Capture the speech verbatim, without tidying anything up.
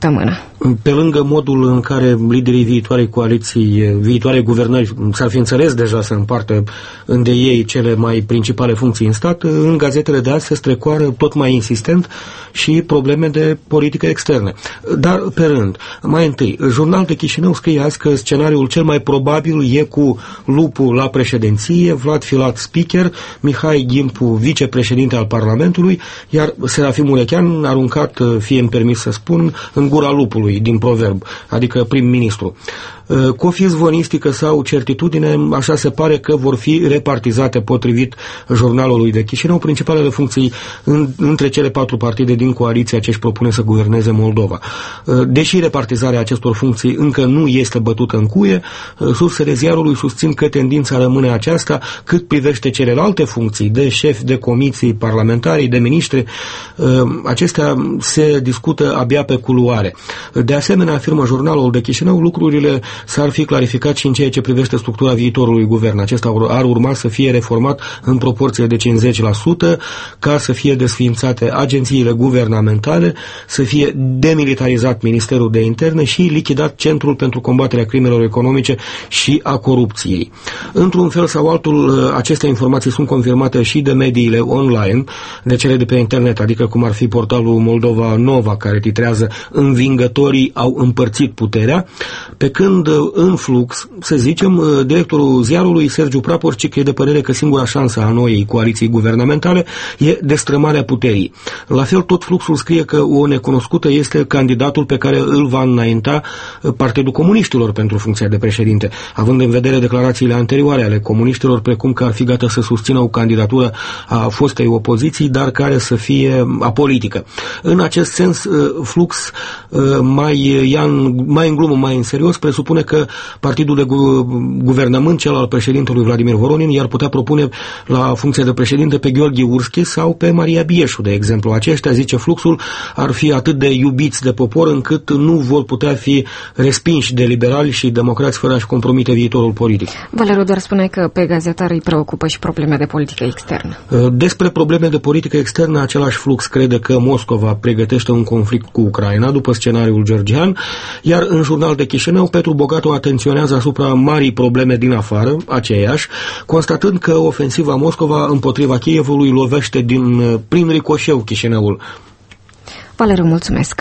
săptămână. Pe lângă modul în care liderii viitoarei coaliții, viitoare guvernări s-ar fi înțeles deja să împartă între ei cele mai principale funcții în stat, în gazetele de azi se strecoară tot mai insistent și probleme de politică externă. Dar pe rând, mai întâi, Jurnal de Chișinău scrie azi că scenariul cel mai probabil e cu Lupu la președinție, Vlad Filat speaker, Mihai Gimpu vicepreședinte al Parlamentului, iar Serafim Urechean aruncat, fie-mi permis să spun, în gura lupului, din proverb, adică prim-ministru. Cu o fi zvonistică sau certitudine, așa se pare că vor fi repartizate potrivit Jurnalului de Chișinău principalele funcții în, între cele patru partide din coaliția ce își propune să guverneze Moldova. Deși repartizarea acestor funcții încă nu este bătută în cuie, sursele ziarului susțin că tendința rămâne aceasta cât privește celelalte funcții de șefi de comisii parlamentari, de miniștri. Acestea se discută abia pe culoare. De asemenea, afirmă Jurnalul de Chișinău, lucrurile s-ar fi clarificat și în ceea ce privește structura viitorului guvern. Acesta ar urma să fie reformat în proporție de cincizeci la sută, ca să fie desființate agențiile guvernamentale, să fie demilitarizat Ministerul de Interne și lichidat Centrul pentru combaterea crimelor economice și a corupției. Într-un fel sau altul, aceste informații sunt confirmate și de mediile online, de cele de pe internet, adică cum ar fi portalul Moldova Nova, care titrează "Învingătorii au împărțit puterea", pe când în flux, să zicem, directorul ziarului Sergiu Praporcic e de părere că singura șansă a noii coaliții guvernamentale e destrămarea puterii. La fel, tot fluxul scrie că o necunoscută este candidatul pe care îl va înainta Partidul Comuniștilor pentru funcția de președinte, având în vedere declarațiile anterioare ale comuniștilor, precum că ar fi gata să susțină o candidatură a fostei opoziții, dar care să fie apolitică. În acest sens, flux mai, ia în, mai în glumă, mai în serios, presupune că partidul de gu guvernământ, cel al președintelui Vladimir Voronin, i-ar putea propune la funcția de președinte pe Gheorghe Urschi sau pe Maria Bieșu, de exemplu. Aceștia, zice fluxul, ar fi atât de iubiți de popor încât nu vor putea fi respinși de liberali și democrați fără a-și compromite viitorul politic. Valeriu doar spune că pe gazetar îi preocupă și probleme de politică externă. Despre probleme de politică externă, același flux crede că Moscova pregătește un conflict cu Ucraina după scenariul georgian, iar în Jurnal de Chișinău, Petru Bogatu atenționează asupra marii probleme din afară, aceiași, constatând că ofensiva Moscova împotriva Kievului lovește din, prin ricoșeu Chișinăul. Valeriu, mulțumesc!